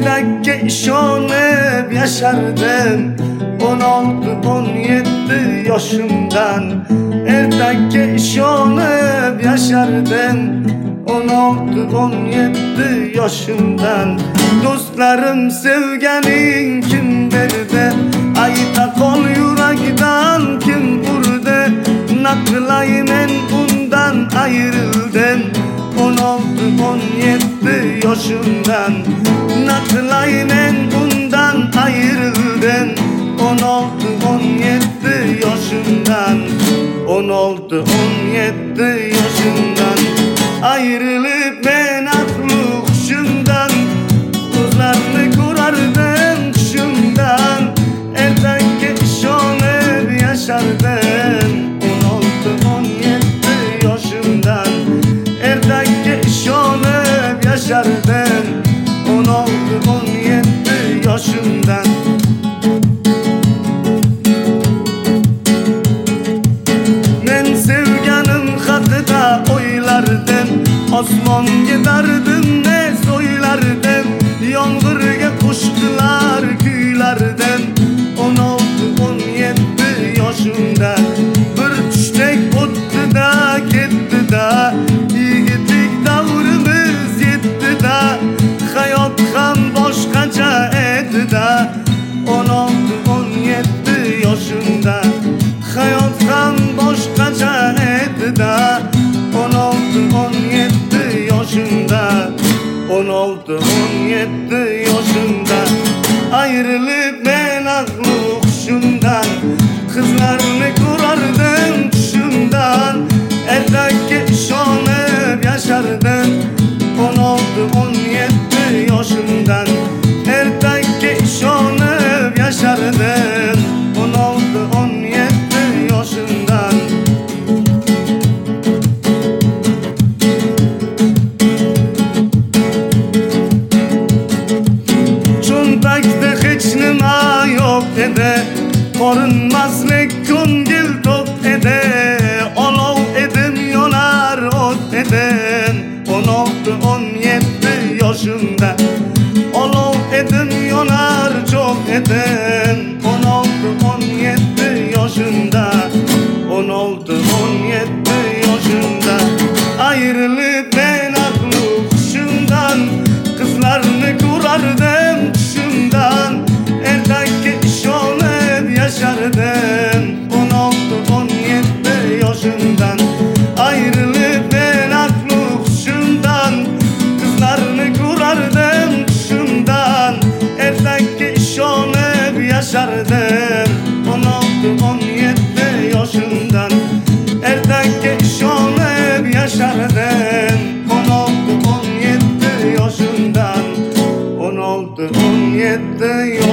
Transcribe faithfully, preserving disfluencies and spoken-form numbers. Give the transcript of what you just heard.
Erdek'e işonib yaşardım on altı on yedi yaşımdan. Erdek'e işonib yaşardım on altı on yedi yaşımdan. Dostlarım sevgenin kim derdi, ayta kol yürekten kim vurdu? Naklayım en bundan ayrıldım on altı on yedi yaşımdan. Naklayım en bundan ayrıldım on altı on yedi yaşımdan. on altı on yedi yaşımdan ayrılıp ben aklı kuşumdan. Uzlarını kurardım kuşumdan. Erdek'e işonib yaşardım on altı on yedi yaşımdan. Erdek'e işonib yaşardım on altı on yedi yaşımdan. Men sevganim haqida o'ylardim, osmon giderdim ne soylardim. Yomg'irga qo'shiqlar kuylardim on olti on yedi yoshimda. Bir tushdek o'tdi da ketdi da, yigitlik davrimiz yetdi da. Hayot ham boshqacha edi da on olti on yedi yoshimda. Hayot ham boshqacha edi da on olti on yedi yoshimda. on olti on yedi yaşımda ayrılıp ben aklı kuşumdan. Kızlarını kurardım kuşumdan. Erdek'e işonib yaşardım on olti on yedi yaşımdan. Erdek'e işonib yaşardım on olti on yedi yaşımdan. Hech nima yo'q edi, ko'rinmaslik ko'ngil to'q edi. Olov edim yonar o't edim on olti on yedi yoshimda. Olov edim yonar cho'q edim on olti on yedi yoshimda. on olti on yedi yoshimda ayrılıp ben aklı kuşumdan. Kızlarını kurardım kuşumdan. Erdek'e işonib yaşardım on olti on yedi yaşımdan ayrılıp ben aklı kuşumdan. Kızlarını kurardım kuşumdan. Erdek'e işonib yaşardım on olti on yedi yaşımdan. Erdek'e işonib yaşardım on olti on yedi yaşımdan. on olti on yedi